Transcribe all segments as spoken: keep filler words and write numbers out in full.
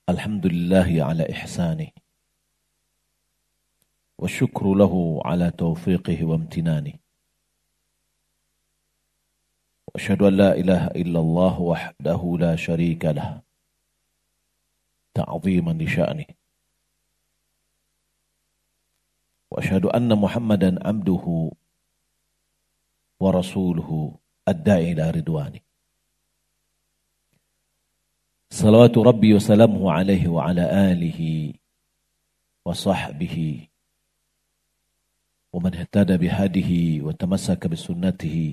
Alhamdulillahi ala ihsanih. Wa syukru lahu ala taufiqihi wa amtinani. Wa asyhadu an la ilaha illallah wahdahu la syarika lah. Ta'ziman li sya'nih. Wa asyhadu anna Muhammadan abduhu wa rasuluhu ad-da'i ila ridwani. Salawatu Rabbi wa salamuhu alaihi wa ala alihi wa sahbihi wa man ihtada bihadihi wa tamassaka bisunnatihi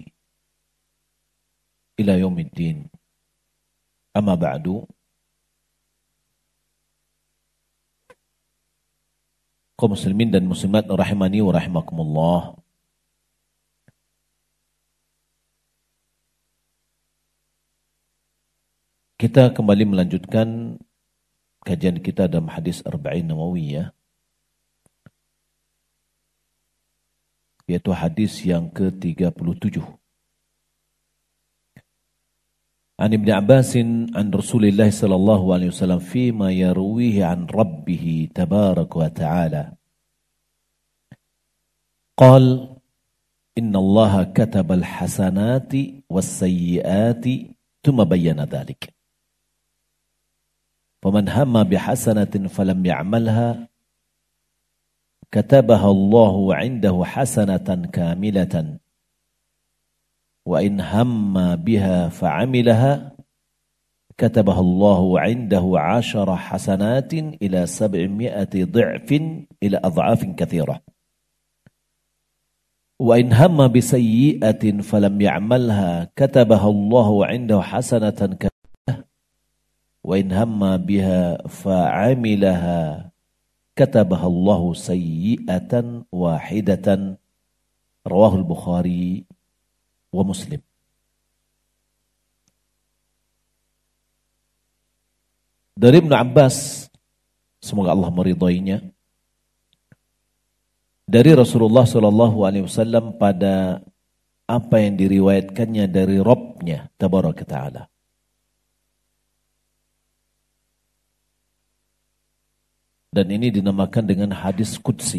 ila yaumiddin. Amma ba'du. Kaum muslimin dan muslimat rahimani wa rahimakumullah. Kita kembali melanjutkan kajian kita dalam hadis Arba'in Nawawiyah, yaitu hadis yang ke tiga puluh tujuh. An Ibn Abbasin an Rasulillah sallallahu alaihi wasallam fima yarwihi an Rabbih tabaraka wa ta'ala. Qal inna Allah kataba al-hasanati was-sayyiati thumma bayyana dhalik. ومن هم بحسنة فلم يعملها كتبها الله عنده حسنة كاملة وإن هم بها فعملها كتبها الله عنده عشر حسنات إلى سبعمائة ضعف إلى أضعاف كثيرة وإن هم بسيئة فلم يعملها كتبها الله عنده حسنة كاملة وإن هم بها فعملها كتبها الله سيئة واحدة. رواه البخاري ومسلم. Dari Ibn Abbas, semoga Allah meridainya, dari Rasulullah sallallahu alaihi wasallam pada apa yang diriwayatkannya dari Rabb-nya tabaraka ta'ala. Dan ini dinamakan dengan hadis qudsi.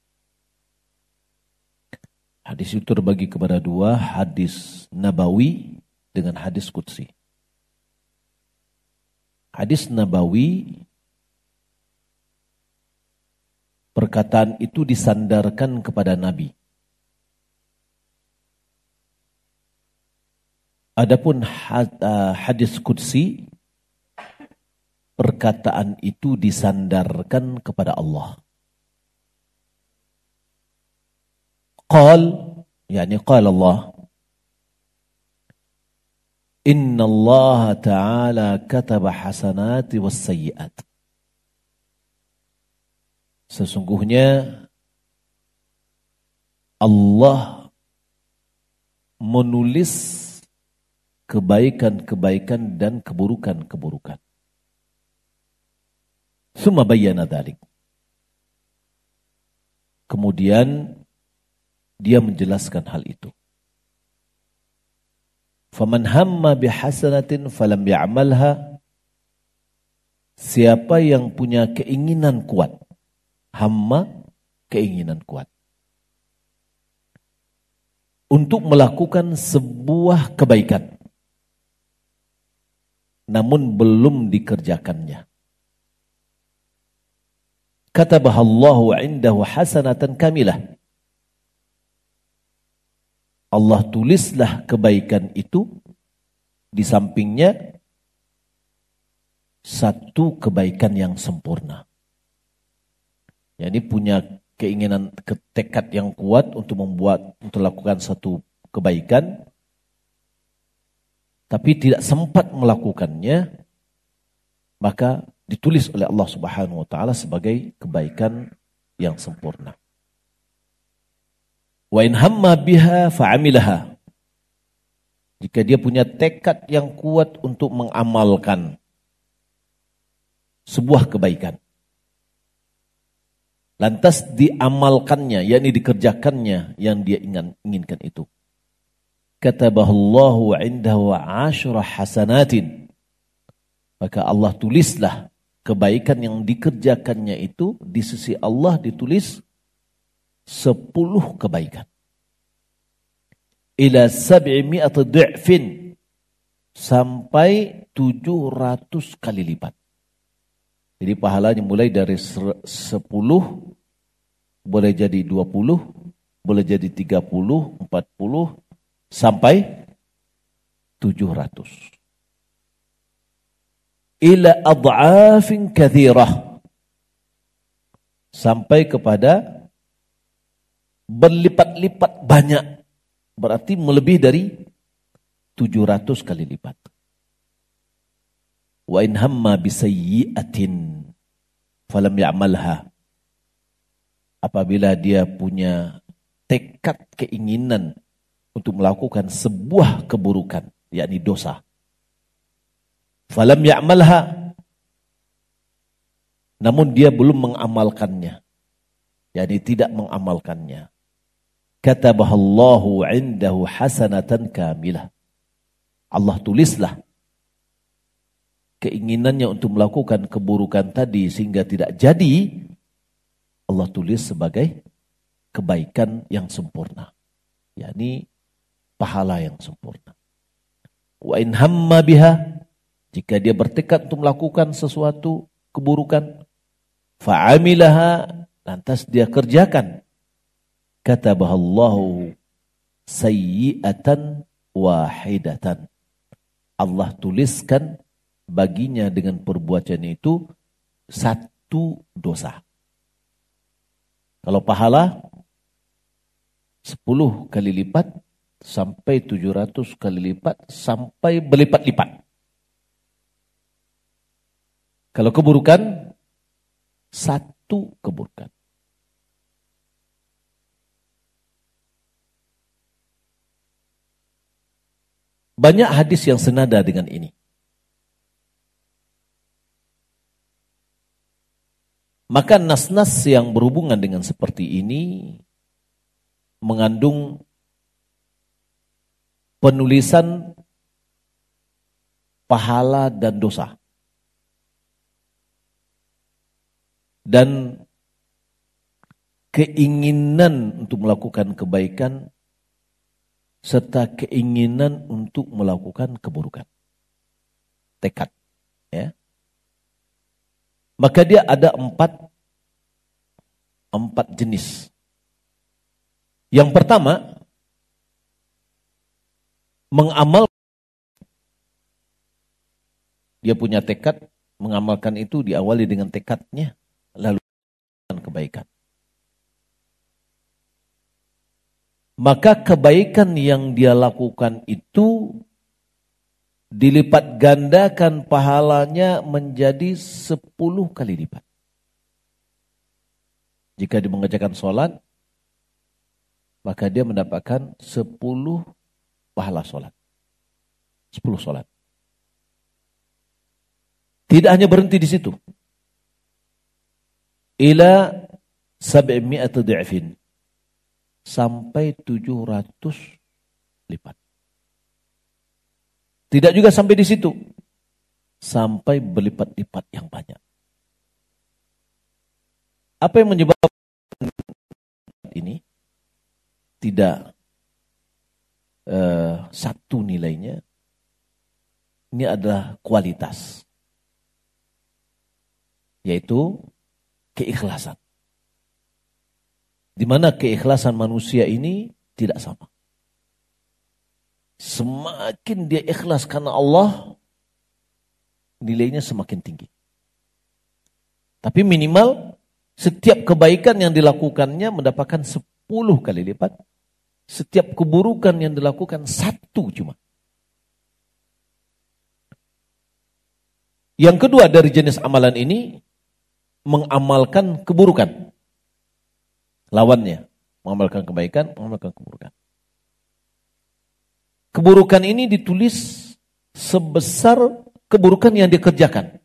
Hadis itu terbagi kepada dua, hadis nabawi dengan hadis qudsi. Hadis nabawi, perkataan itu disandarkan kepada Nabi. Adapun hadis qudsi, perkataan itu disandarkan kepada Allah. Qal, yakni qala Allah, Inna Allah Ta'ala kataba hasanati was sayyiat. Sesungguhnya Allah menulis kebaikan-kebaikan dan keburukan-keburukan. Summa bayyana dzalik. Kemudian dia menjelaskan hal itu. Faman hamma bihasanatin falam ya'malha. Siapa yang punya keinginan kuat, hamma, keinginan kuat, untuk melakukan sebuah kebaikan, namun belum dikerjakannya, katabaha Allahu indahu hasanatan kamilah. Allah tulislah kebaikan itu di sampingnya satu kebaikan yang sempurna. Jadi punya keinginan, tekad yang kuat untuk membuat, untuk lakukan satu kebaikan, tapi tidak sempat melakukannya, maka ditulis oleh Allah Subhanahu wa taala sebagai kebaikan yang sempurna. Wa in hamma biha fa'amilaha. Jika dia punya tekad yang kuat untuk mengamalkan sebuah kebaikan, lantas diamalkannya, yakni dikerjakannya yang dia ingin, inginkan itu, katabahallahu indahu asyra hasanatin, maka Allah tulislah kebaikan yang dikerjakannya itu di sisi Allah ditulis sepuluh kebaikan. Ila sab'imi'ati du'fin, sampai tujuh ratus kali lipat. Jadi pahalanya mulai dari sepuluh, boleh jadi dua puluh, boleh jadi tiga puluh, empat puluh, sampai tujuh ratus. Ila ad'afin kathirah, sampai kepada berlipat-lipat banyak. Berarti melebihi dari tujuh ratus kali lipat. Wa in hamma bisayyi'atin falam ya'malha. Apabila dia punya tekad keinginan untuk melakukan sebuah keburukan, yakni dosa. Falam ya'malha, namun dia belum mengamalkannya, yakni tidak mengamalkannya. Katabahallahu indahu hasanatan kamilah. Allah tulislah keinginannya untuk melakukan keburukan tadi sehingga tidak jadi, Allah tulis sebagai kebaikan yang sempurna, yakni pahala yang sempurna. Wa in hamma biha, jika dia bertekad untuk melakukan sesuatu keburukan, fa'amilaha, lantas dia kerjakan, katabahallahu sayyi'atan wahidatan. Allah tuliskan baginya dengan perbuatan itu satu dosa. Kalau pahala sepuluh kali lipat sampai tujuh ratus kali lipat sampai berlipat-lipat. Kalau keburukan, satu keburukan. Banyak hadis yang senada dengan ini. Maka nas-nas yang berhubungan dengan seperti ini mengandung penulisan pahala dan dosa. Dan keinginan untuk melakukan kebaikan serta keinginan untuk melakukan keburukan. Tekad. Ya. Maka dia ada empat, empat jenis. Yang pertama, mengamal. Dia punya tekad, mengamalkan itu diawali dengan tekadnya, lalu kebaikan. Maka kebaikan yang dia lakukan itu dilipat gandakan pahalanya menjadi sepuluh kali lipat. Jika dia mengerjakan sholat, maka dia mendapatkan sepuluh pahala sholat. Sepuluh sholat. Tidak hanya berhenti di situ. Ila sab'imi'ati du'fin. Sampai tujuh ratus lipat. Tidak juga sampai di situ. Sampai berlipat-lipat yang banyak. Apa yang menyebabkan ini? Tidak uh, satu nilainya. Ini adalah kualitas. Yaitu keikhlasan. Di mana keikhlasan manusia ini tidak sama. Semakin dia ikhlas karena Allah, nilainya semakin tinggi. Tapi minimal setiap kebaikan yang dilakukannya mendapatkan sepuluh kali lipat. Setiap keburukan yang dilakukan satu cuma. Yang kedua dari jenis amalan ini, mengamalkan keburukan. Lawannya, mengamalkan kebaikan, mengamalkan keburukan. Keburukan ini ditulis sebesar keburukan yang dikerjakan.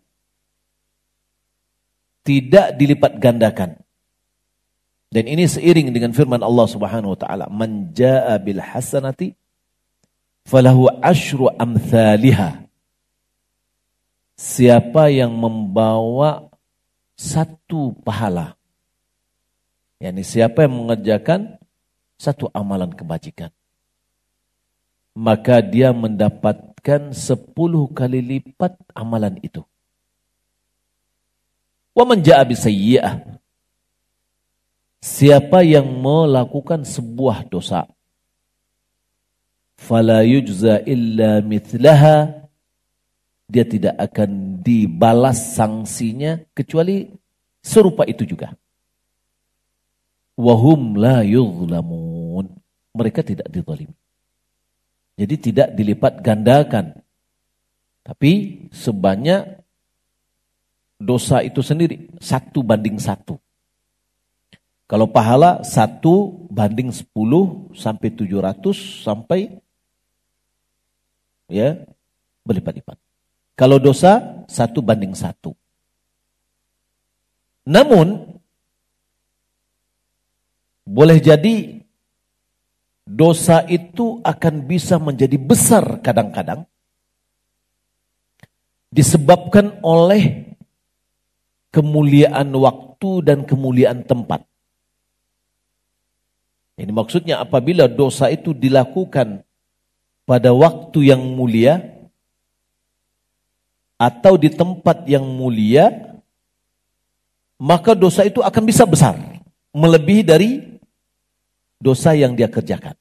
Tidak dilipat gandakan. Dan ini seiring dengan firman Allah Subhanahu wa taala, "Man jaa bil hasanati falahu asyru amthaliha." siapa yang membawa satu pahala, yakni siapa yang mengerjakan satu amalan kebajikan, maka dia mendapatkan sepuluh kali lipat amalan itu. Wa man jaa bisayyi'ah, siapa yang melakukan sebuah dosa, fala yujza illa mithlaha, dia tidak akan dibalas sanksinya kecuali serupa itu juga. Wahum la yuzlamun, mereka tidak dizalimi. Jadi tidak dilipat gandakan, tapi sebanyak dosa itu sendiri satu banding satu. Kalau pahala satu banding sepuluh sampai tujuh ratus sampai ya berlipat-lipat. Kalau dosa satu banding satu. Namun boleh jadi dosa itu akan bisa menjadi besar kadang-kadang disebabkan oleh kemuliaan waktu dan kemuliaan tempat. Ini maksudnya apabila dosa itu dilakukan pada waktu yang mulia atau di tempat yang mulia, maka dosa itu akan bisa besar, melebihi dari dosa yang dia kerjakan.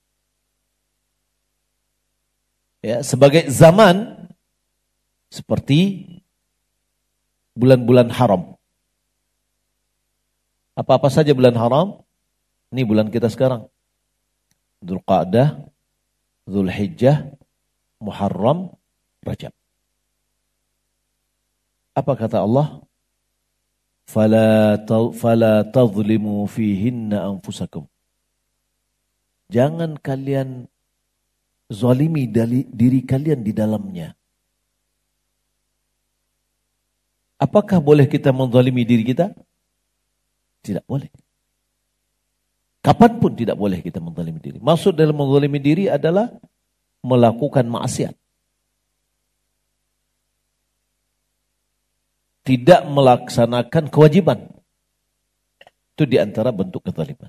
Ya, sebagai zaman seperti bulan-bulan haram. Apa-apa saja bulan haram? Ini bulan kita sekarang. Dzulqa'dah, Dzulhijjah, Muharram, Rajab. Apa kata Allah? Fala fala tadhlimu fihinna anfusakum. Jangan kalian zalimi diri kalian di dalamnya. Apakah boleh kita menzalimi diri kita? Tidak boleh. Kapanpun tidak boleh kita menzalimi diri. Maksud dalam menzalimi diri adalah melakukan maksiat. Tidak melaksanakan kewajiban. Itu di antara bentuk kezaliman.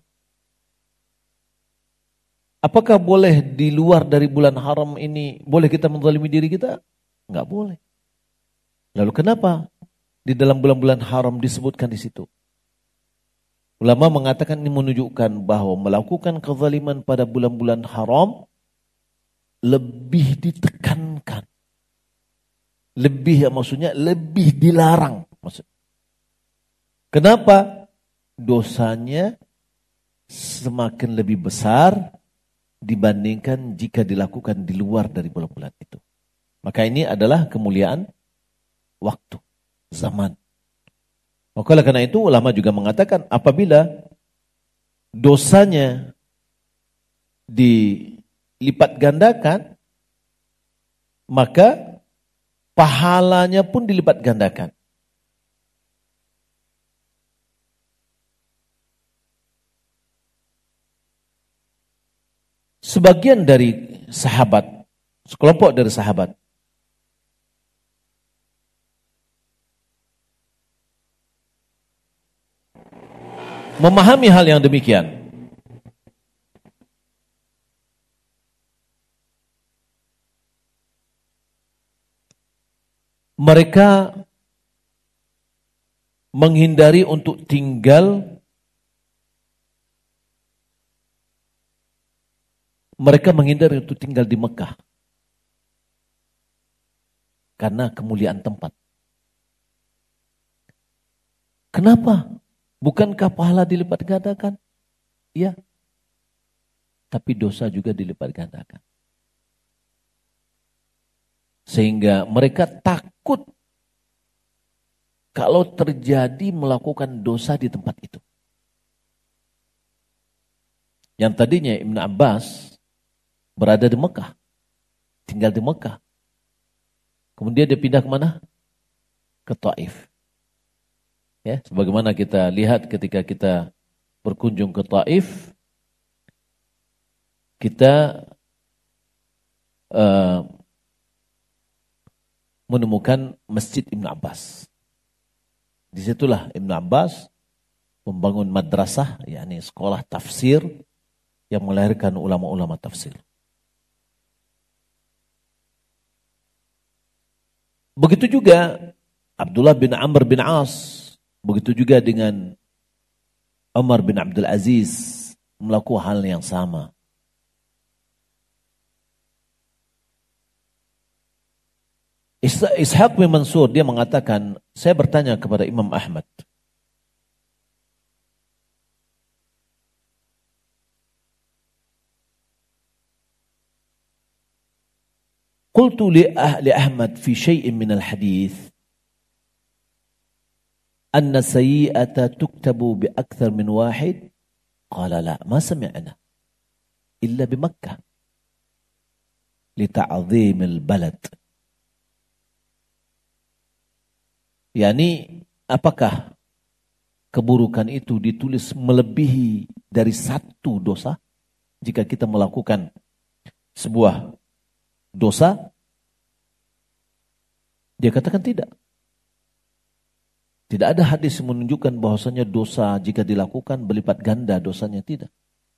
Apakah boleh di luar dari bulan haram ini, boleh kita menzalimi diri kita? Enggak boleh. Lalu kenapa di dalam bulan-bulan haram disebutkan di situ? Ulama mengatakan ini menunjukkan bahwa melakukan kezaliman pada bulan-bulan haram lebih ditekankan. Lebih, maksudnya lebih dilarang. Maksud. Kenapa? Dosanya semakin lebih besar dibandingkan jika dilakukan di luar dari bulan-bulan itu. Maka ini adalah kemuliaan waktu, zaman. Maka karena itu ulama juga mengatakan apabila dosanya dilipat gandakan, maka pahalanya pun dilipat gandakan. Sebagian dari sahabat, sekelompok dari sahabat, memahami hal yang demikian. Mereka menghindari untuk tinggal, mereka menghindari untuk tinggal di Mekah karena kemuliaan tempat. Kenapa? Bukankah pahala dilipat gandakan? Iya. Tapi dosa juga dilipat gandakan. Sehingga mereka takut kalau terjadi melakukan dosa di tempat itu. Yang tadinya Ibn Abbas berada di Mekah, tinggal di Mekah. Kemudian dia pindah ke mana? Ke Taif. Ya, sebagaimana kita lihat ketika kita berkunjung ke Taif, kita uh, menemukan Masjid Ibn Abbas. Disitulah Ibn Abbas membangun madrasah, yakni sekolah tafsir yang melahirkan ulama-ulama tafsir. Begitu juga Abdullah bin Amr bin As, begitu juga dengan Umar bin Abdul Aziz melakukan hal yang sama. Ishaq bin Mansur dia mengatakan, saya bertanya kepada Imam Ahmad, qultu li ahli Ahmad fi syai'in min al-hadith anna sayyi'ata tuktabu bi akthar min wahid, qala la ma sami'na illa bi Makkah li ta'zim al-balad. Yani, apakah keburukan itu ditulis melebihi dari satu dosa? Jika kita melakukan sebuah dosa, dia katakan tidak. Tidak ada hadis yang menunjukkan bahwasanya dosa jika dilakukan berlipat ganda dosanya, tidak.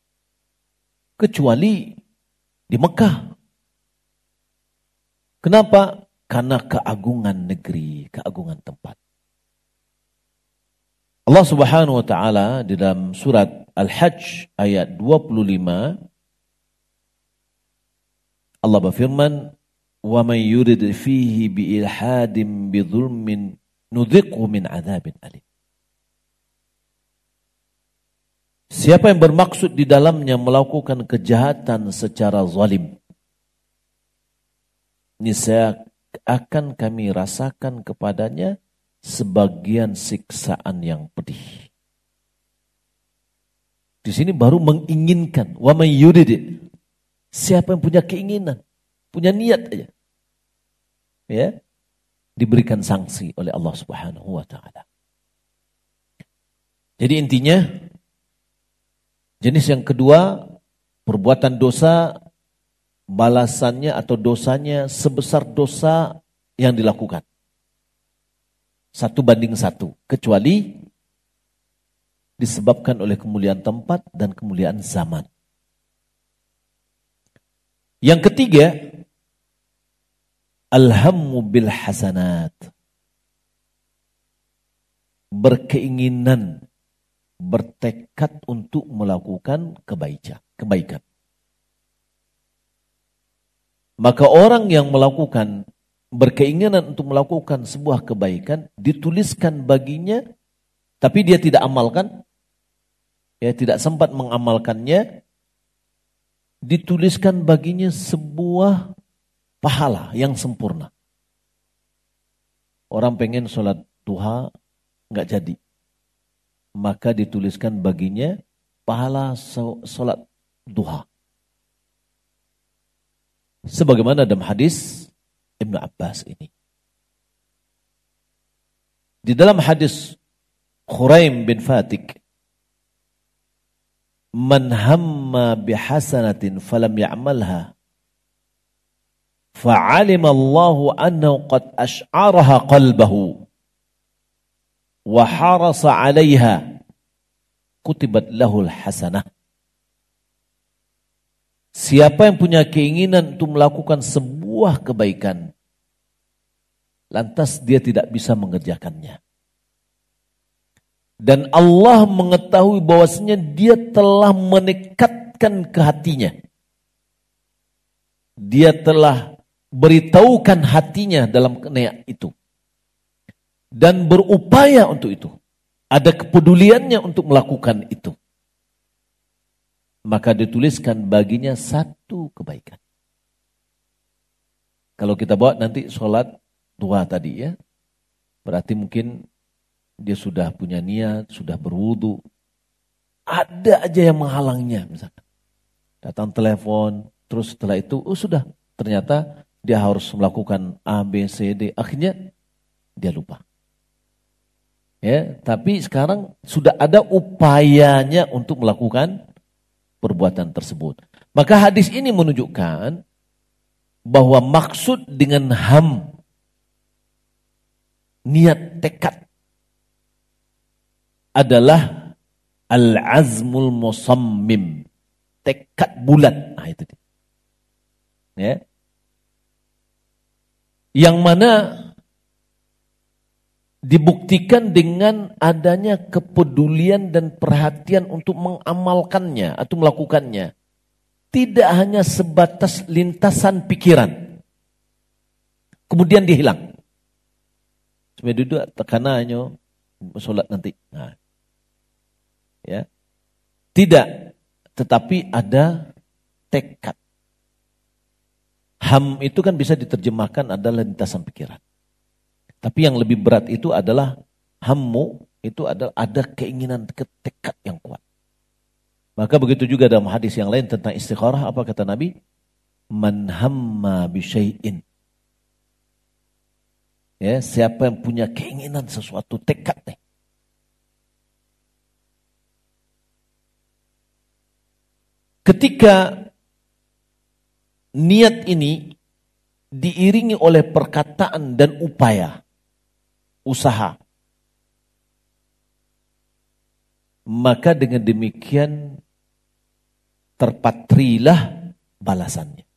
Kecuali di Mekah. Kenapa? Karena keagungan negeri, keagungan tempat. Allah Subhanahu wa taala di dalam surat Al-Hajj ayat dua puluh lima, Allah berfirman, "Wa may yurid fihi bi ilhadin bi dzulmin nudhiqhu min adzabin alim." Siapa yang bermaksud di dalamnya melakukan kejahatan secara zalim, niscaya akan kami rasakan kepadanya sebagian siksaan yang pedih. Di sini baru menginginkan, wa may yurid, siapa yang punya keinginan, punya niat aja, ya, diberikan sanksi oleh Allah Subhanahu wa taala. Jadi intinya, jenis yang kedua, perbuatan dosa balasannya atau dosanya sebesar dosa yang dilakukan. Satu banding satu. Kecuali disebabkan oleh kemuliaan tempat dan kemuliaan zaman. Yang ketiga, alhammu bil hasanat. Berkeinginan, bertekad untuk melakukan kebaikan. kebaikan. Maka orang yang melakukan, berkeinginan untuk melakukan sebuah kebaikan, dituliskan baginya, tapi dia tidak amalkan, ya tidak sempat mengamalkannya, dituliskan baginya sebuah pahala yang sempurna. Orang pengen sholat duha, nggak jadi. Maka dituliskan baginya pahala sholat duha. Sebagaimana dalam hadis Ibn Abbas ini. Di dalam hadis Khuraim bin Fatik, man hamma bihasanatin falam ya'malha fa'alima Allahu annahu qad ash'araha qalbahu wa harasa 'alayha kutibat lahul hasanah. Siapa yang punya keinginan untuk melakukan sebuah kebaikan, lantas dia tidak bisa mengerjakannya. Dan Allah mengetahui bahwasanya dia telah menekatkan ke hatinya. Dia telah beritahukan hatinya dalam niat itu. Dan berupaya untuk itu. Ada kepeduliannya untuk melakukan itu. Maka dituliskan baginya satu kebaikan. Kalau kita bawa nanti sholat duha tadi ya, berarti mungkin dia sudah punya niat, sudah berwudu, ada aja yang menghalangnya misalkan. Datang telepon, terus setelah itu, oh sudah, ternyata dia harus melakukan A, B, C, D, akhirnya dia lupa. Ya, tapi sekarang sudah ada upayanya untuk melakukan perbuatan tersebut. Maka hadis ini menunjukkan bahwa maksud dengan ham niat tekad adalah al-azmul musammim, tekad bulat. Nah, itu dia. Ya. Yang mana dibuktikan dengan adanya kepedulian dan perhatian untuk mengamalkannya atau melakukannya. Tidak hanya sebatas lintasan pikiran. Kemudian dia hilang. Cuma duduk tekanannya sholat nanti. Nah. Ya. Tidak, tetapi ada tekad. Ham itu kan bisa diterjemahkan adalah lintasan pikiran. Tapi yang lebih berat itu adalah hammu, itu adalah ada keinginan tekad yang kuat. Maka begitu juga dalam hadis yang lain tentang istikharah, apa kata Nabi? Man hamma bi syai'in. Ya, siapa yang punya keinginan sesuatu, tekad nih. Ketika niat ini diiringi oleh perkataan dan upaya, usaha, maka dengan demikian terpatrilah balasannya.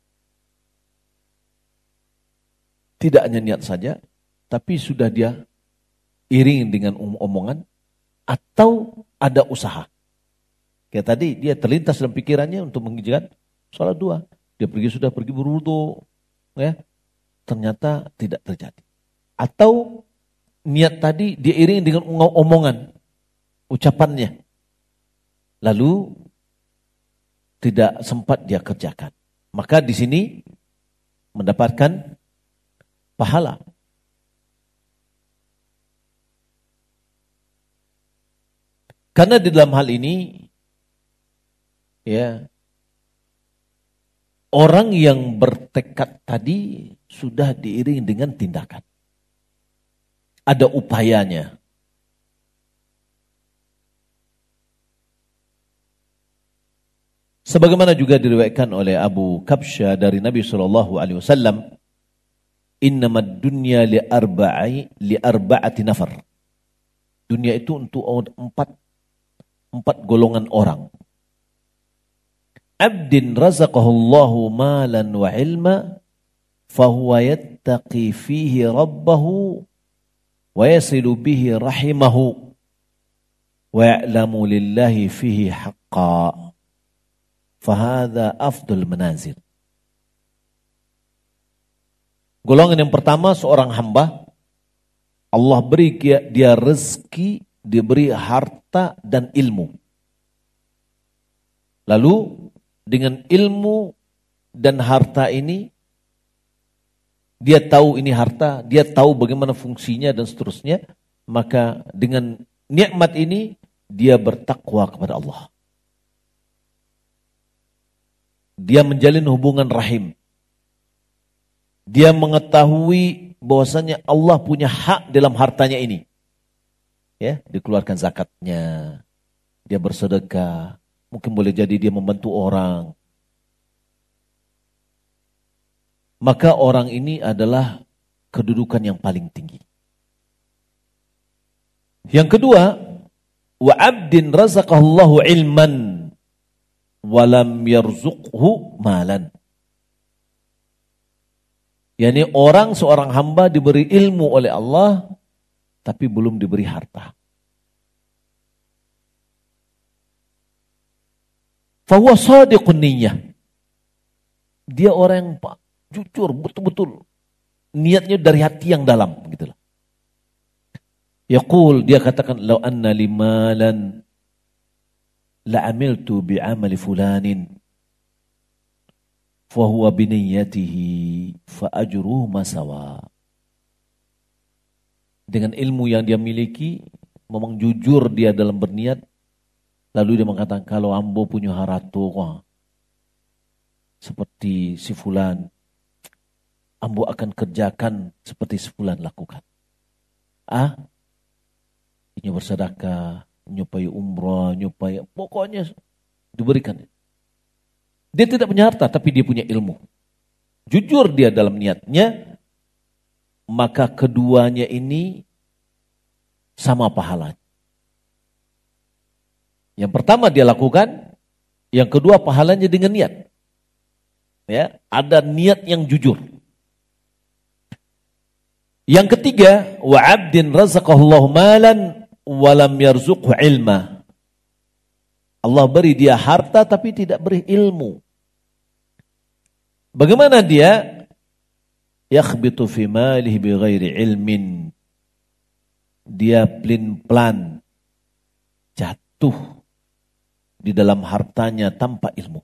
Tidak hanya niat saja, tapi sudah dia iringi dengan omongan atau ada usaha. Kayak tadi dia terlintas dalam pikirannya untuk mengerjakan sholat dua. Dia pergi sudah pergi berwudu, ya. Ternyata tidak terjadi. Atau niat tadi dia iringi dengan omongan, ucapannya. Lalu tidak sempat dia kerjakan. Maka di sini mendapatkan pahala. Karena di dalam hal ini, ya, orang yang bertekad tadi sudah diiringi dengan tindakan. Ada upayanya. Sebagaimana juga diriwayatkan oleh Abu Kabsha dari Nabi sallallahu alaihi wasallam, "Innamad dunya li arba'i li arba'ati nafar." Dunia itu untuk empat empat golongan orang. Abdin razaqahullahu malan wa ilma fahuwa yattaqi fihi rabbahu wa yasilu bihi rahimahu wa ya'lamu lillahi fihi haqqa fahadha afdal manazil. Golongan yang pertama, seorang hamba Allah beri dia rezeki, diberi harta dan ilmu. Lalu dengan ilmu dan harta ini, dia tahu ini harta, dia tahu bagaimana fungsinya dan seterusnya, maka dengan nikmat ini, dia bertakwa kepada Allah. Dia menjalin hubungan rahim. Dia mengetahui bahwasanya Allah punya hak dalam hartanya ini. Ya, dikeluarkan zakatnya, dia bersedekah, mungkin boleh jadi dia membantu orang. Maka orang ini adalah kedudukan yang paling tinggi. Yang kedua, wa abdin razaqallahu ilman wa lam yarzuqhu malan. Yani orang, seorang hamba diberi ilmu oleh Allah, tapi belum diberi harta. Fahuwa sadiqun niyyah. Dia orang yang jujur, betul-betul. Niatnya dari hati yang dalam. Gitu lah. Yaqul, dia katakan, Lau anna limalan la'amiltu bi'amali fulanin. Fahuwa biniyyatihi fa'ajruhu masawa. Dengan ilmu yang dia miliki, memang jujur dia dalam berniat. Lalu dia mengatakan, kalau ambo punya haratu kok, seperti si fulan, ambo akan kerjakan seperti si fulan lakukan. Ah, ini bersedekah, nyupai umrah, nyupai, pokoknya diberikan. Dia tidak punya harta, tapi dia punya ilmu. Jujur dia dalam niatnya, maka keduanya ini sama pahalanya. Yang pertama dia lakukan, yang kedua pahalanya dengan niat. Ya, ada niat yang jujur. Yang ketiga, wa 'abdin razaqahullahu malan wa lam yarzuqhu ilma. Allah beri dia harta tapi tidak beri ilmu. Bagaimana dia? Yakhbitu fi malihi bighairi ilmin. Dia plin-plan jatuh di dalam hartanya tanpa ilmu.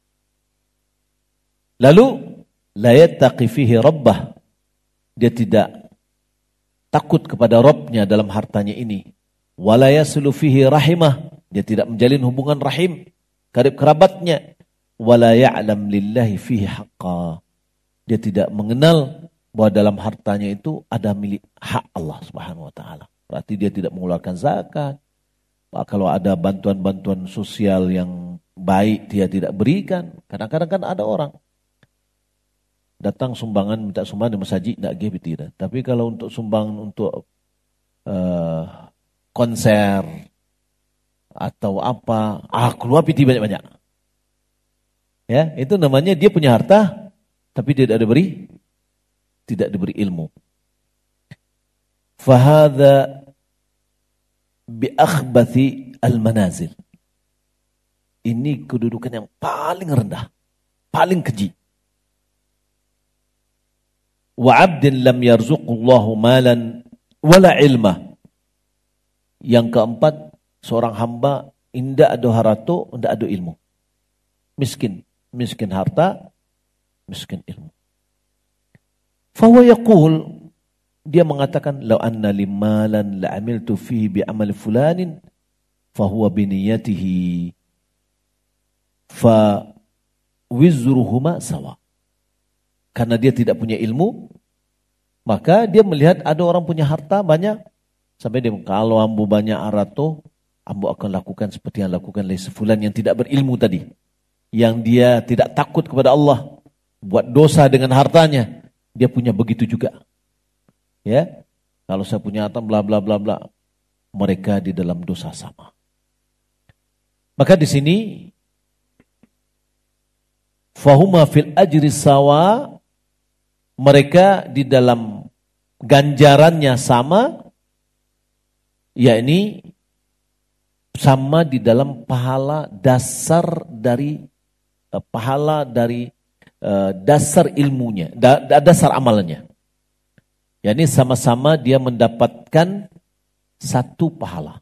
Lalu la yattaqi fihi rabbah. Dia tidak takut kepada Rabbnya dalam hartanya ini. Wala yaslu fihi rahimah. Dia tidak menjalin hubungan rahim karib kerabatnya. Wala ya'lam lillahi fihi haqqa. Dia tidak mengenal bahwa dalam hartanya itu ada milik hak Allah Subhanahu wa taala. Berarti dia tidak mengeluarkan zakat. Kalau ada bantuan-bantuan sosial yang baik dia tidak berikan. Kadang-kadang kan ada orang datang sumbangan, minta sumbangan di masjid, tidak give tidak. Tapi kalau untuk sumbangan untuk uh, konser atau apa, ah keluar piti banyak-banyak. Ya, itu namanya dia punya harta, tapi dia tidak diberi, tidak diberi ilmu. Fahadha bi akhbathi al-manazil. Ini kedudukan yang paling rendah, paling keji. Wa 'abdin lam yarzuqullahu malan wala ilma. Yang keempat, seorang hamba indak ada harta, indak ada ilmu. Miskin, miskin harta, miskin ilmu. Fa huwa yaqul, dia mengatakan law anna limalan la amiltu fihi bi amal fulanin fa huwa bi niyyatihi fa wizruhuma sawa. Karena dia tidak punya ilmu, maka dia melihat ada orang punya harta banyak, sampai dia kalau ambu banyak arato, ambu akan lakukan seperti yang lakukan oleh sefulan yang tidak berilmu tadi, yang dia tidak takut kepada Allah, buat dosa dengan hartanya, dia punya begitu juga. Ya, kalau saya punya harta bla bla bla bla, mereka di dalam dosa sama. Maka di sini fahuma fil ajri sawa, mereka di dalam ganjarannya sama, yakni sama di dalam pahala dasar dari uh, pahala dari uh, dasar ilmunya, da, dasar amalannya. Yakni sama-sama dia mendapatkan satu pahala.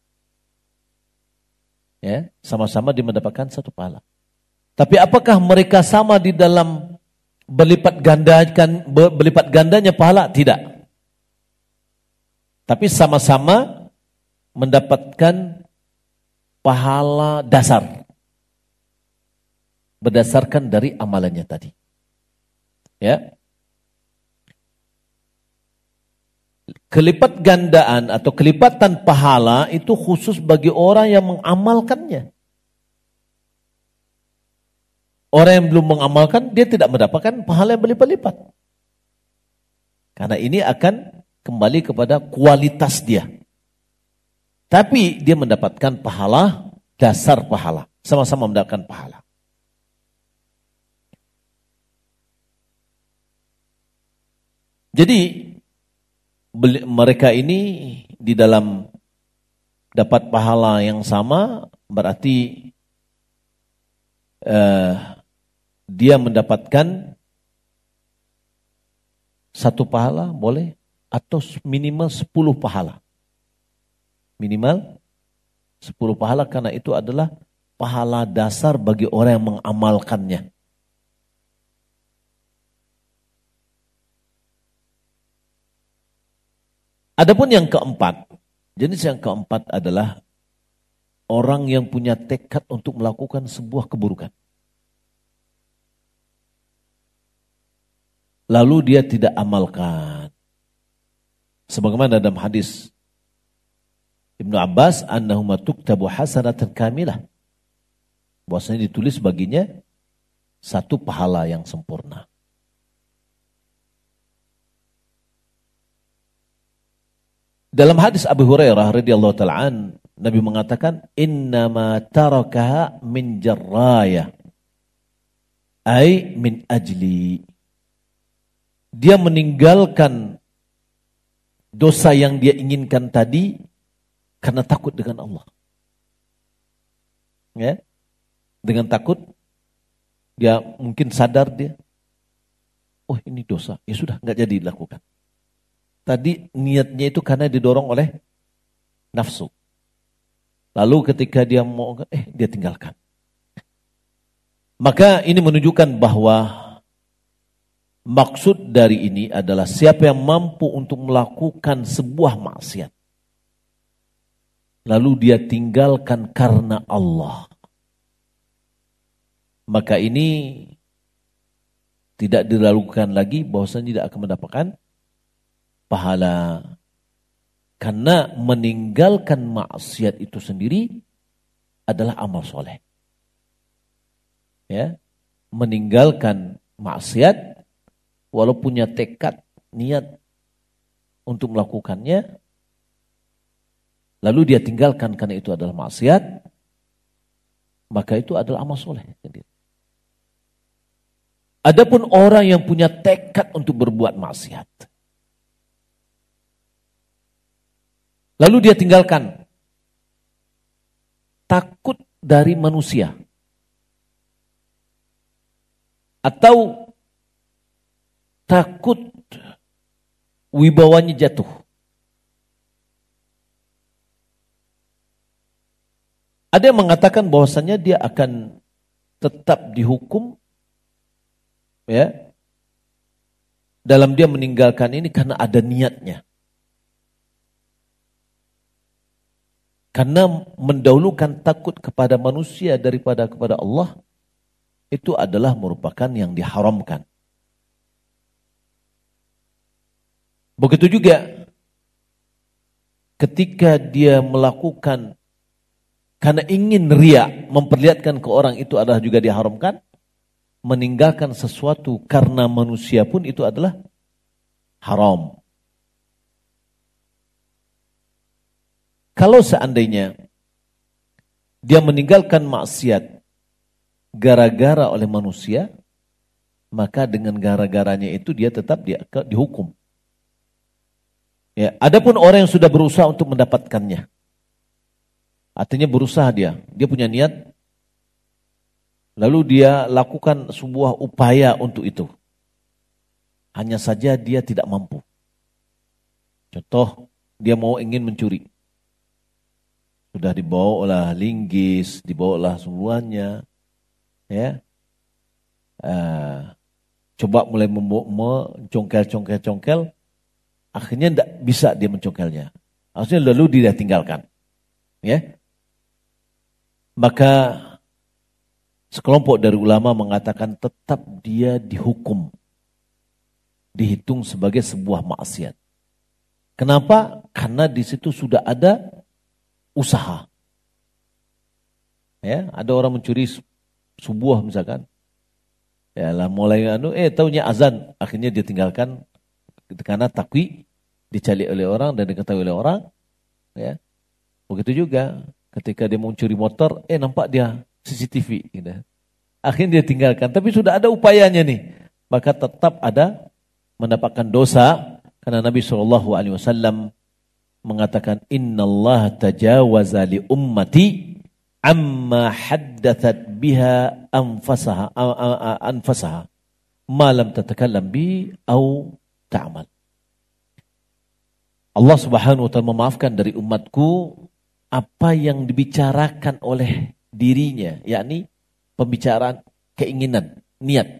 Ya, sama-sama dia mendapatkan satu pahala. Tapi apakah mereka sama di dalam berlipat gandakan berlipat gandanya pahala? Tidak. Tapi sama-sama mendapatkan pahala dasar berdasarkan dari amalannya tadi. Ya. Kelipat gandaan atau kelipatan pahala itu khusus bagi orang yang mengamalkannya. Orang yang belum mengamalkan, dia tidak mendapatkan pahala yang berlipat-lipat. Karena ini akan kembali kepada kualitas dia. Tapi dia mendapatkan pahala, dasar pahala. Sama-sama mendapatkan pahala. Jadi, mereka ini di dalam dapat pahala yang sama, berarti uh, dia mendapatkan satu pahala boleh atau minimal sepuluh pahala. Minimal sepuluh pahala karena itu adalah pahala dasar bagi orang yang mengamalkannya. Adapun yang keempat, jenis yang keempat adalah orang yang punya tekad untuk melakukan sebuah keburukan. Lalu dia tidak amalkan. Sebagaimana dalam hadis Ibnu Abbas, annahuma tuktabu hasanatan kamilah. Bahwasanya ditulis baginya satu pahala yang sempurna. Dalam hadis Abu Hurairah radhiyallahu ta'ala an, Nabi mengatakan, innama tarakaha min jarraya, ay min ajli. Dia meninggalkan dosa yang dia inginkan tadi karena takut dengan Allah. Ya, dengan takut dia mungkin sadar dia, oh ini dosa, ya sudah nggak jadi dilakukan. Tadi niatnya itu karena didorong oleh nafsu. Lalu ketika dia mau, eh dia tinggalkan. Maka ini menunjukkan bahwa maksud dari ini adalah siapa yang mampu untuk melakukan sebuah maksiat, lalu dia tinggalkan karena Allah, maka ini tidak diragukan lagi bahwasanya tidak akan mendapatkan pahala. Karena meninggalkan maksiat itu sendiri adalah amal soleh. Ya, meninggalkan maksiat walaupun punya tekad, niat untuk melakukannya, lalu dia tinggalkan karena itu adalah maksiat, maka itu adalah amal soleh sendiri. Adapun orang yang punya tekad untuk berbuat maksiat, lalu dia tinggalkan, takut dari manusia, atau takut wibawanya jatuh. Ada yang mengatakan bahwasannya dia akan tetap dihukum, ya, dalam dia meninggalkan ini karena ada niatnya. Karena mendahulukan takut kepada manusia daripada kepada Allah, itu adalah merupakan yang diharamkan. Begitu juga ketika dia melakukan karena ingin riya, memperlihatkan ke orang, itu adalah juga diharamkan. Meninggalkan sesuatu karena manusia pun itu adalah haram. Kalau seandainya dia meninggalkan maksiat gara-gara oleh manusia, maka dengan gara-garanya itu dia tetap dia, dihukum. Ya, adapun orang yang sudah berusaha untuk mendapatkannya, artinya berusaha dia, dia punya niat, lalu dia lakukan sebuah upaya untuk itu. Hanya saja dia tidak mampu. Contoh, dia mau ingin mencuri. Sudah dibawa oleh linggis, dibawa oleh semuanya, ya. Uh, coba mulai mencongkel-congkel-congkel, akhirnya tidak bisa dia mencongkelnya. Akhirnya lalu dia tinggalkan, ya. Maka sekelompok dari ulama mengatakan tetap dia dihukum, dihitung sebagai sebuah maksiat. Kenapa? Karena di situ sudah ada usaha. Ya, ada orang mencuri subuh misalkan. Ya lah mulai anu eh taunya azan, akhirnya dia tinggalkan karena takwi, dicari oleh orang dan diketahui oleh orang, ya. Begitu juga ketika dia mau mencuri motor, eh nampak dia C C T V gitu. Akhirnya dia tinggalkan, tapi sudah ada upayanya nih. Maka tetap ada mendapatkan dosa karena Nabi shallallahu alaihi wasallam mengatakan innallaha tajawaza li ummati amma haddathat biha anfasaha anfasaha ma lam tatakallam bi au ta'mal. Allah Subhanahu wa taala memaafkan dari umatku apa yang dibicarakan oleh dirinya, yakni pembicaraan keinginan, niat,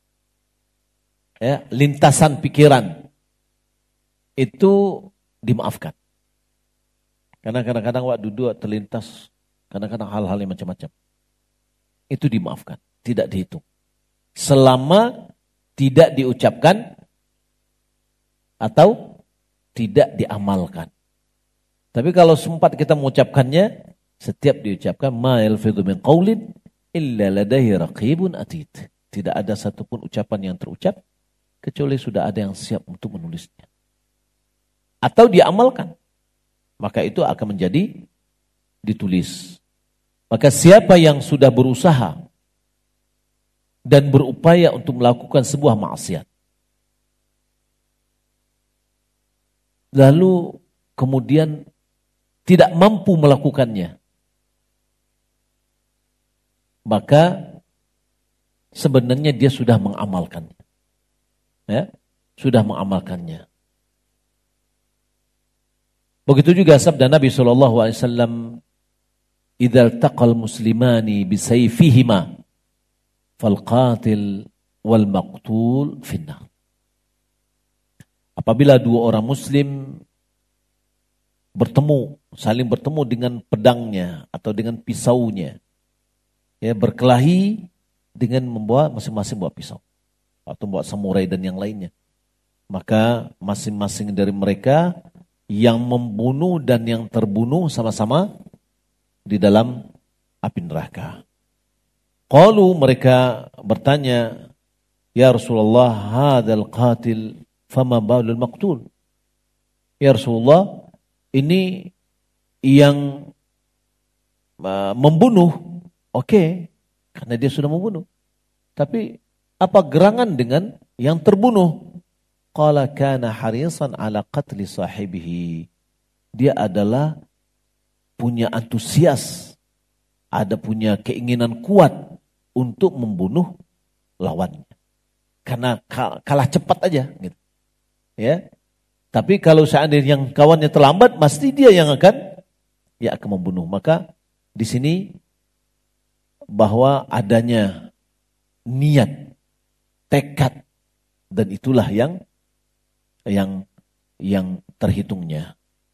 ya, lintasan pikiran itu dimaafkan. Karena kadang-kadang waktu duduk terlintas, kadang-kadang hal-hal yang macam-macam. Itu dimaafkan, tidak dihitung. Selama tidak diucapkan atau tidak diamalkan. Tapi kalau sempat kita mengucapkannya, setiap diucapkan ma yalfidhu min qaulin illa ladaihi raqibun atid. Tidak ada satupun ucapan yang terucap kecuali sudah ada yang siap untuk menulisnya. Atau diamalkan. maka itu akan menjadi ditulis. Maka siapa yang sudah berusaha dan berupaya untuk melakukan sebuah maksiat, lalu kemudian tidak mampu melakukannya, maka sebenarnya dia sudah mengamalkannya. Ya, sudah mengamalkannya. Begitu juga sabda Nabi shallallahu alaihi wasallam, "Idza iltaqal muslimani bisayfihima fal qatil wal maqtul finnar." Apabila dua orang muslim bertemu, saling bertemu dengan pedangnya atau dengan pisaunya, ya, berkelahi dengan membawa masing-masing bawa pisau atau bawa samurai dan yang lainnya, maka masing-masing dari mereka yang membunuh dan yang terbunuh sama-sama di dalam api neraka. Qalu, mereka bertanya, "Ya Rasulullah, hadzal qatil fama balul maqtul?" Ya Rasulullah, ini yang uh, membunuh, oke, okay, karena dia sudah membunuh. Tapi apa gerangan dengan yang terbunuh? Qala kana harisan ala qatli sahibihi. Dia adalah punya antusias, ada punya keinginan kuat untuk membunuh lawannya. Karena kalah cepat aja gitu. Ya. Tapi kalau seandainya yang kawannya terlambat, pasti dia yang akan ya akan membunuh. Maka di sini bahwa adanya niat, tekad, dan itulah yang yang yang terhitungnya.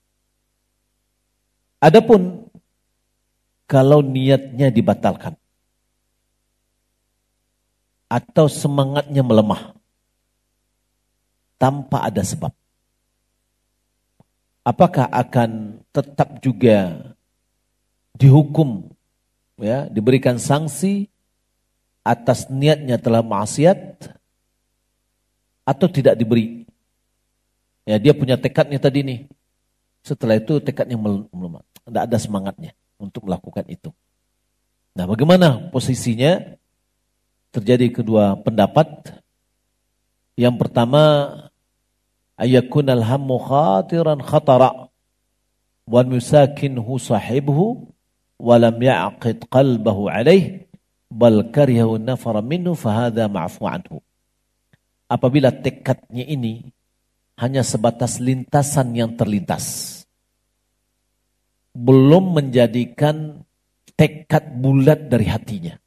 Adapun kalau niatnya dibatalkan atau semangatnya melemah tanpa ada sebab, apakah akan tetap juga dihukum, ya, diberikan sanksi atas niatnya telah maksiat atau tidak diberi? Ya, dia punya tekadnya tadi nih. Setelah itu tekadnya melemah, tidak ada semangatnya untuk melakukan itu. Nah, bagaimana posisinya? Terjadi kedua pendapat. Yang pertama, ayakunal hammu khatiran khatara wa musakinhu sahibuhu wa lam ya'qid qalbahu alaih bal karihahu nafara minhu fahadha ma'fu anhu. Apabila tekadnya ini hanya sebatas lintasan yang terlintas, belum menjadikan tekad bulat dari hatinya,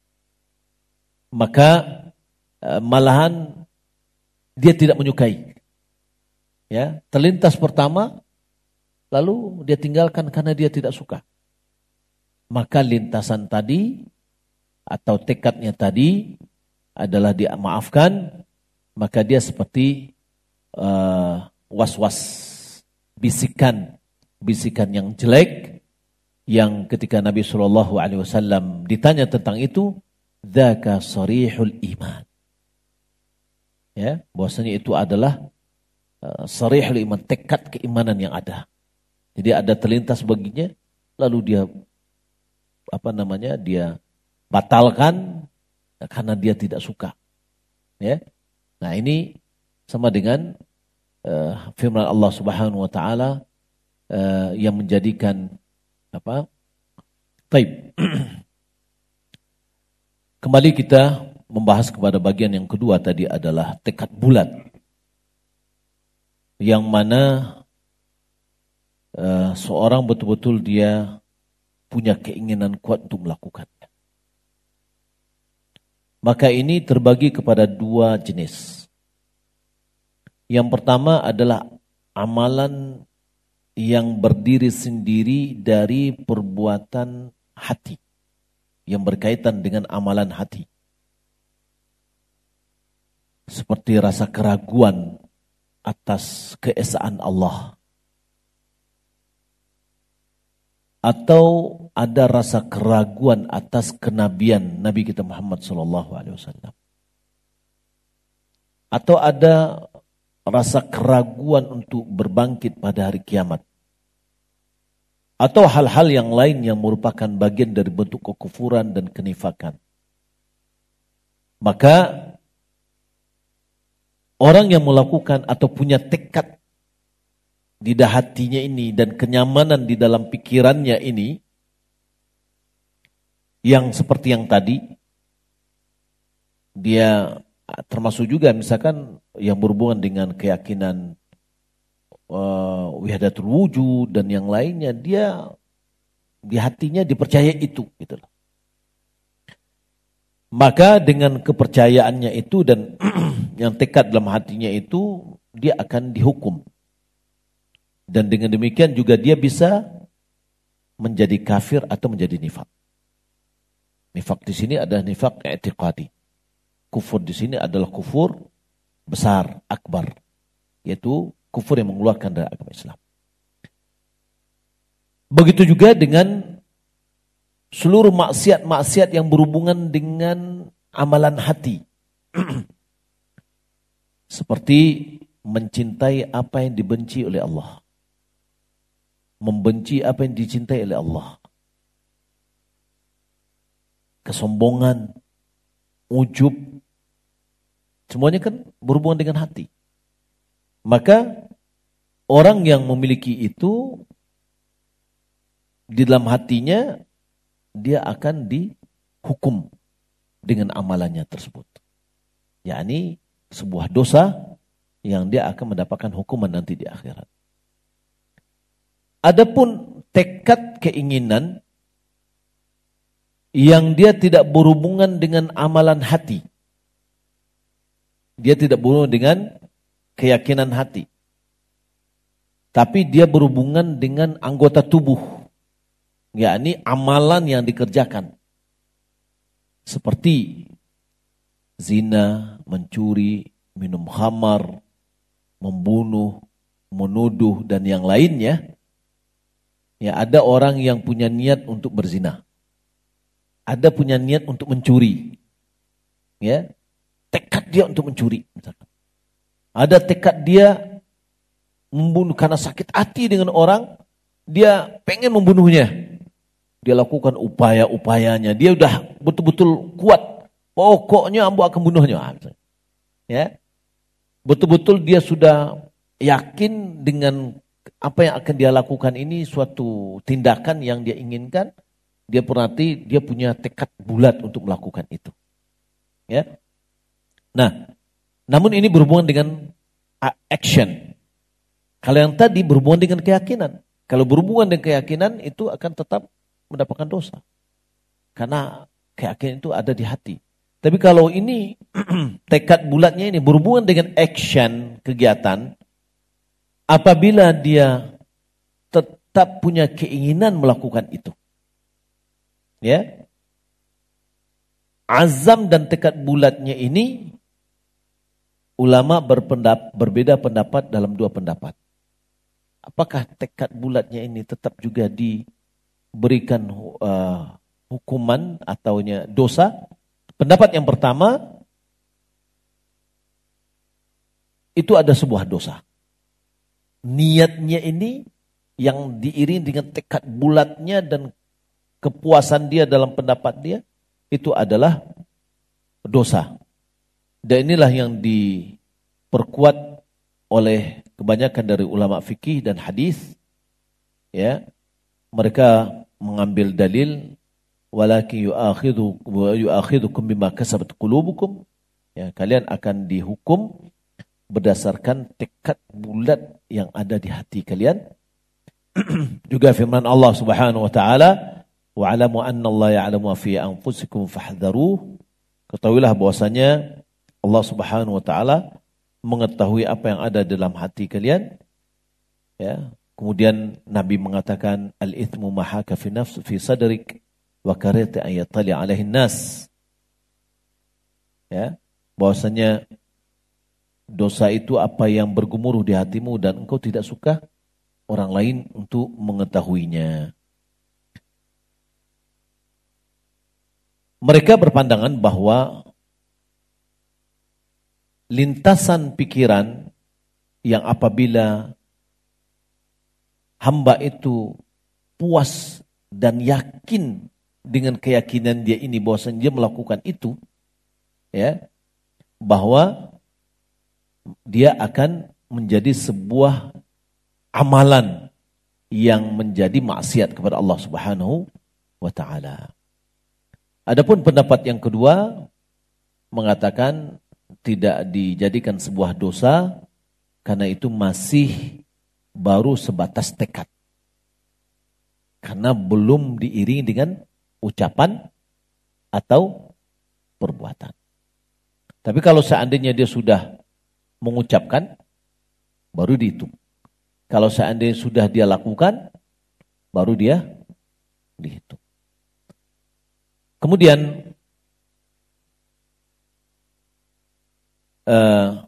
maka eh, malahan dia tidak menyukai. Ya, terlintas pertama, lalu dia tinggalkan karena dia tidak suka. Maka lintasan tadi atau tekadnya tadi adalah dia maafkan, maka dia seperti uh, was-was, bisikan, bisikan yang jelek, yang ketika Nabi shallallahu alaihi wasallam ditanya tentang itu, dzaka sarihul iman. Ya, bahwasanya itu adalah uh, sarihul iman, tekad keimanan yang ada. Jadi ada terlintas baginya, lalu dia apa namanya? Dia batalkan karena dia tidak suka. Ya. Nah, ini sama dengan uh, firman Allah Subhanahu wa taala uh, yang menjadikan apa? Taib. Kembali kita membahas kepada bagian yang kedua tadi adalah tekad bulat. Yang mana uh, seorang betul-betul dia punya keinginan kuat untuk melakukannya. Maka ini terbagi kepada dua jenis. Yang pertama adalah amalan yang berdiri sendiri dari perbuatan hati, yang berkaitan dengan amalan hati. Seperti rasa keraguan atas keesaan Allah, atau ada rasa keraguan atas kenabian Nabi kita Muhammad sallallahu alaihi wasallam, atau ada rasa keraguan untuk berbangkit pada hari kiamat, atau hal-hal yang lain yang merupakan bagian dari bentuk kekufuran dan kenifakan. Maka orang yang melakukan atau punya tekad di hatinya ini dan kenyamanan di dalam pikirannya ini, yang seperti yang tadi, dia termasuk juga misalkan yang berhubungan dengan keyakinan uh, wihdatul wujud dan yang lainnya, dia di hatinya dipercaya itu, gitu loh. Maka dengan kepercayaannya itu dan yang tekad dalam hatinya itu, dia akan dihukum. Dan dengan demikian juga dia bisa menjadi kafir atau menjadi nifak. Nifak di sini adalah nifak i'tiqadi. Kufur di sini adalah kufur besar, akbar, yaitu kufur yang mengeluarkan dari agama Islam. Begitu juga dengan seluruh maksiat-maksiat yang berhubungan dengan amalan hati. Seperti mencintai apa yang dibenci oleh Allah. Membenci apa yang dicintai oleh Allah. Kesombongan, ujub, semuanya kan berhubungan dengan hati. Maka orang yang memiliki itu di dalam hatinya, dia akan dihukum dengan amalannya tersebut. Yakni sebuah dosa yang dia akan mendapatkan hukuman nanti di akhirat. Adapun tekad keinginan yang dia tidak berhubungan dengan amalan hati. Dia tidak berhubungan dengan keyakinan hati. Tapi dia berhubungan dengan anggota tubuh. Yakni amalan yang dikerjakan. Seperti zina, mencuri, minum khamar, membunuh, menuduh, dan yang lainnya. Ya, ada orang yang punya niat untuk berzina. Ada punya niat untuk mencuri. Ya, tekad dia untuk mencuri. Misalkan. Ada tekad dia membunuh karena sakit hati dengan orang, dia pengen membunuhnya. Dia lakukan upaya-upayanya. Dia udah betul-betul kuat. Pokoknya ambo akan bunuhnya. Ya, betul-betul dia sudah yakin dengan apa yang akan dia lakukan ini suatu tindakan yang dia inginkan. Dia berarti dia punya tekad bulat untuk melakukan itu. Ya. Nah, namun ini berhubungan dengan action. Kalau yang tadi berhubungan dengan keyakinan. Kalau berhubungan dengan keyakinan itu akan tetap mendapatkan dosa. Karena keyakinan itu ada di hati. Tapi kalau ini tekad bulatnya ini berhubungan dengan action, kegiatan, apabila dia tetap punya keinginan melakukan itu. Ya. Azam dan tekad bulatnya ini ulama berpendap, berbeda pendapat dalam dua pendapat. Apakah tekad bulatnya ini tetap juga diberikan uh, hukuman ataunya dosa? Pendapat yang pertama, itu ada sebuah dosa. Niatnya ini yang diiringi dengan tekad bulatnya dan kepuasan dia dalam pendapat dia, itu adalah dosa. Dan inilah yang diperkuat oleh kebanyakan dari ulama fikih dan hadis. Ya, mereka mengambil dalil walakin yu'akhidhu yu'akhidhukum bima kasabat qulubukum. Ya, kalian akan dihukum berdasarkan tekad bulat yang ada di hati kalian. Juga firman Allah Subhanahu wa taala, wa'alamu anna Allah ya'lamu ma fi anfusikum fahdharuh. Ketahuilah bahwasanya Allah Subhanahu wa taala mengetahui apa yang ada dalam hati kalian. Ya, kemudian Nabi mengatakan al-ithmu ma haka fi nafsi fi sadrik wa karita an yatali 'alaihi nas. Ya, bahwasanya dosa itu apa yang bergemuruh di hatimu dan engkau tidak suka orang lain untuk mengetahuinya. Mereka berpandangan bahwa lintasan pikiran yang apabila hamba itu puas dan yakin dengan keyakinan dia ini bahwasanya dia melakukan itu, ya, bahwa dia akan menjadi sebuah amalan yang menjadi maksiat kepada Allah Subhanahu wa taala. Adapun pendapat yang kedua mengatakan tidak dijadikan sebuah dosa karena itu masih baru sebatas tekad. Karena belum diiringi dengan ucapan atau perbuatan. Tapi kalau seandainya dia sudah mengucapkan, baru dihitung. Kalau seandainya sudah dia lakukan, baru dia dihitung. Kemudian uh,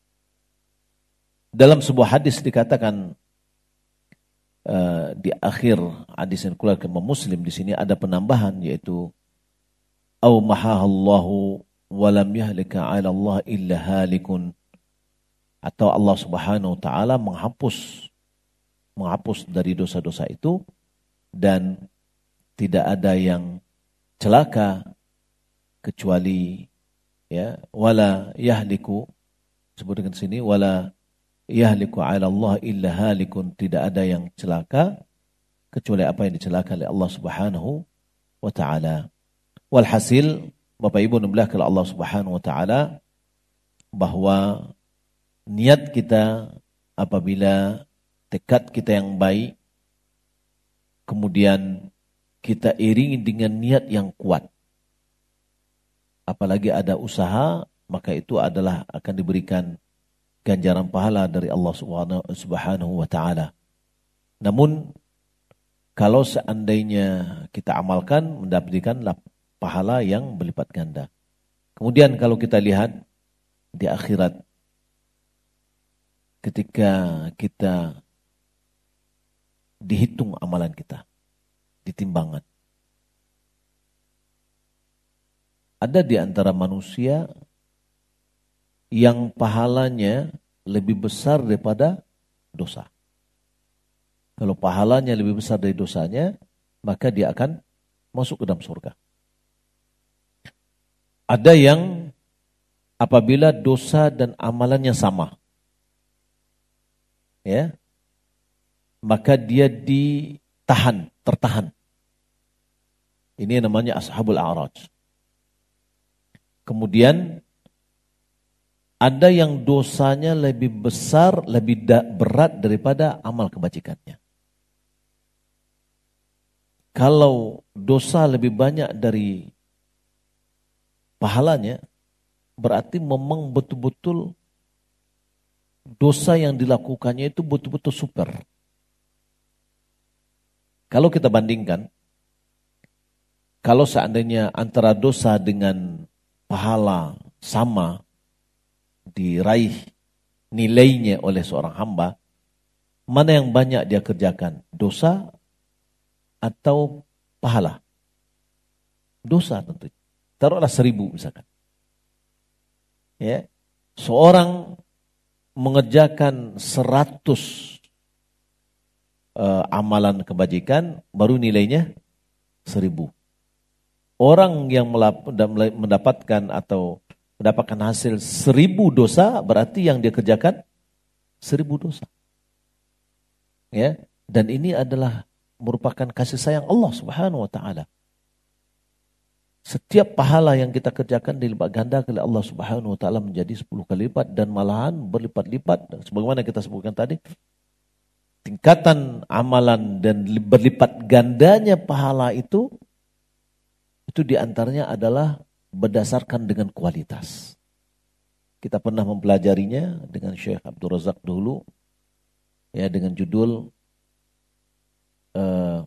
dalam sebuah hadis dikatakan uh, di akhir hadis yang dikeluarkan Imam Muslim, di sini ada penambahan, yaitu au mahahallahu walam yahlika 'ala Allah illa halikun, atau Allah Subhanahu wa taala menghapus menghapus dari dosa-dosa itu dan tidak ada yang celaka kecuali, ya, wala yahliku, sebutkan sini wala yahliku 'ala Allah illa halikun, tidak ada yang celaka kecuali apa yang dicelaka oleh Allah Subhanahu wa taala. Walhasil, Bapak Ibu dimulakan Allah Subhanahu wa taala, bahwa niat kita apabila tekad kita yang baik, kemudian kita iringi dengan niat yang kuat, apalagi ada usaha, maka itu adalah akan diberikan ganjaran pahala dari Allah Subhanahu wa taala. Namun kalau seandainya kita amalkan, mendapatkan pahala yang berlipat ganda. Kemudian kalau kita lihat di akhirat, ketika kita dihitung amalan kita, ditimbangan, ada di antara manusia yang pahalanya lebih besar daripada dosa. Kalau pahalanya lebih besar dari dosanya, maka dia akan masuk ke dalam surga. Ada yang apabila dosa dan amalannya sama, ya, maka dia ditahan, tertahan. Ini namanya ashabul a'raj. Kemudian ada yang dosanya lebih besar, lebih berat daripada amal kebajikannya. Kalau dosa lebih banyak dari pahalanya, berarti memang betul-betul dosa yang dilakukannya itu betul-betul super. Kalau kita bandingkan, kalau seandainya antara dosa dengan pahala sama diraih nilainya oleh seorang hamba, mana yang banyak dia kerjakan, dosa atau pahala? Dosa tentunya. Taruhlah seribu misalkan. Ya, seorang mengerjakan seratus uh, amalan kebajikan, baru nilainya seribu. Orang yang mendapatkan atau mendapatkan hasil seribu dosa, berarti yang dia kerjakan seribu dosa. Ya, dan ini adalah merupakan kasih sayang Allah Subhanahu wa taala. Setiap pahala yang kita kerjakan dilipat ganda oleh Allah Subhanahu wa taala menjadi sepuluh kali lipat, dan malahan berlipat-lipat. Dan sebagaimana kita sebutkan tadi, tingkatan amalan dan berlipat gandanya pahala itu, itu diantaranya adalah berdasarkan dengan kualitas. Kita pernah mempelajarinya dengan Syekh Abdul Razak dulu, ya, dengan judul uh,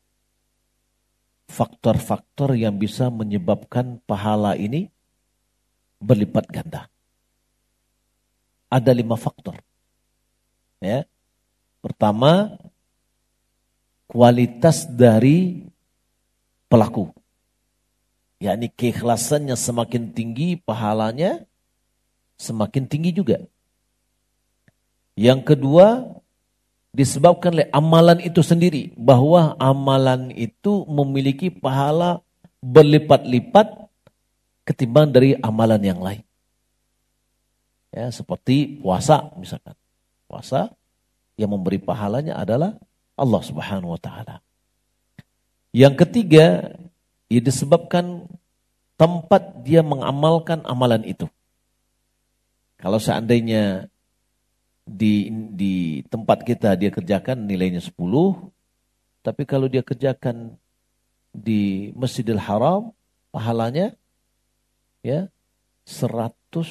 faktor-faktor yang bisa menyebabkan pahala ini berlipat ganda. Ada lima faktor. Ya. Pertama, kualitas dari pelaku. Yakni keikhlasannya semakin tinggi, pahalanya semakin tinggi juga. Yang kedua, disebabkan oleh amalan itu sendiri, bahwa amalan itu memiliki pahala berlipat-lipat ketimbang dari amalan yang lain. Ya, seperti puasa misalkan. Puasa yang memberi pahalanya adalah Allah Subhanahu wa taala. Yang ketiga, ia disebabkan tempat dia mengamalkan amalan itu. Kalau seandainya di di tempat kita dia kerjakan nilainya sepuluh, tapi kalau dia kerjakan di Masjidil Haram pahalanya ya seratus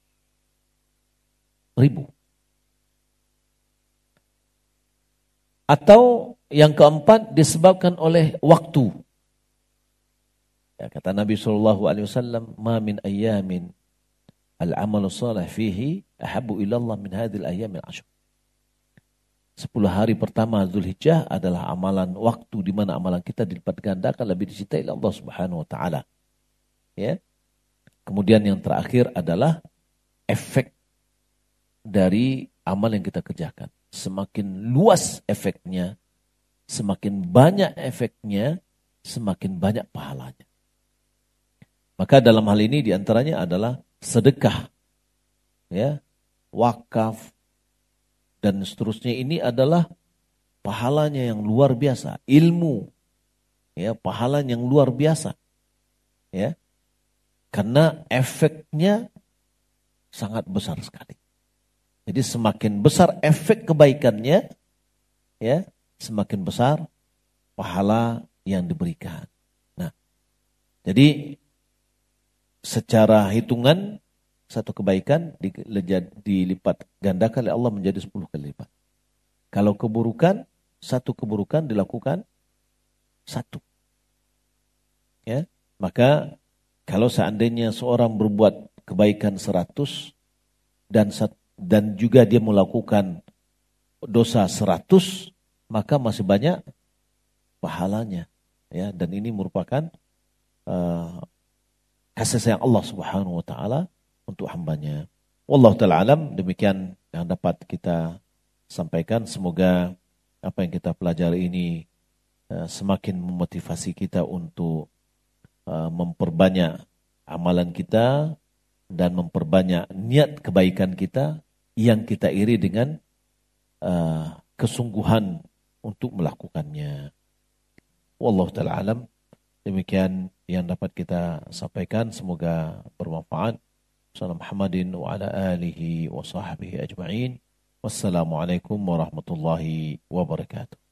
ribu. Atau yang keempat disebabkan oleh waktu. Ya, kata Nabi shallallahu alaihi wasallam, "Ma min ayyamin al-amalu salih fihi ahabbu ila Allah min hadhil ayyamil ashr." Sepuluh hari pertama Zulhijjah adalah amalan waktu di mana amalan kita dilipat gandakan, lebih dicintai oleh Allah Subhanahu wa taala. Ya. Kemudian yang terakhir adalah efek dari amal yang kita kerjakan. Semakin luas efeknya, semakin banyak efeknya, semakin banyak pahalanya. Maka dalam hal ini diantaranya adalah sedekah, ya, wakaf, dan seterusnya. Ini adalah pahalanya yang luar biasa. Ilmu, ya, pahalanya yang luar biasa, ya, karena efeknya sangat besar sekali. Jadi semakin besar efek kebaikannya, ya, semakin besar pahala yang diberikan. Nah, jadi secara hitungan satu kebaikan dilipat gandakan oleh Allah menjadi sepuluh kali lipat. Kalau keburukan, satu keburukan dilakukan satu. Ya, maka kalau seandainya seorang berbuat kebaikan seratus dan dan juga dia melakukan dosa seratus, maka masih banyak pahalanya. Ya, dan ini merupakan uh, kasih sayang Allah Subhanahu wa taala untuk hambanya. Wallahu ta'ala alam, demikian yang dapat kita sampaikan. Semoga apa yang kita pelajari ini uh, semakin memotivasi kita untuk uh, memperbanyak amalan kita dan memperbanyak niat kebaikan kita yang kita iri dengan uh, kesungguhan untuk melakukannya. Wallahu ta'ala alam. Demikian yang dapat kita sampaikan, semoga bermanfaat. Sallallahu Muhammadin wa ala alihi wa sahbihi ajma'in. Wassalamualaikum warahmatullahi wabarakatuh.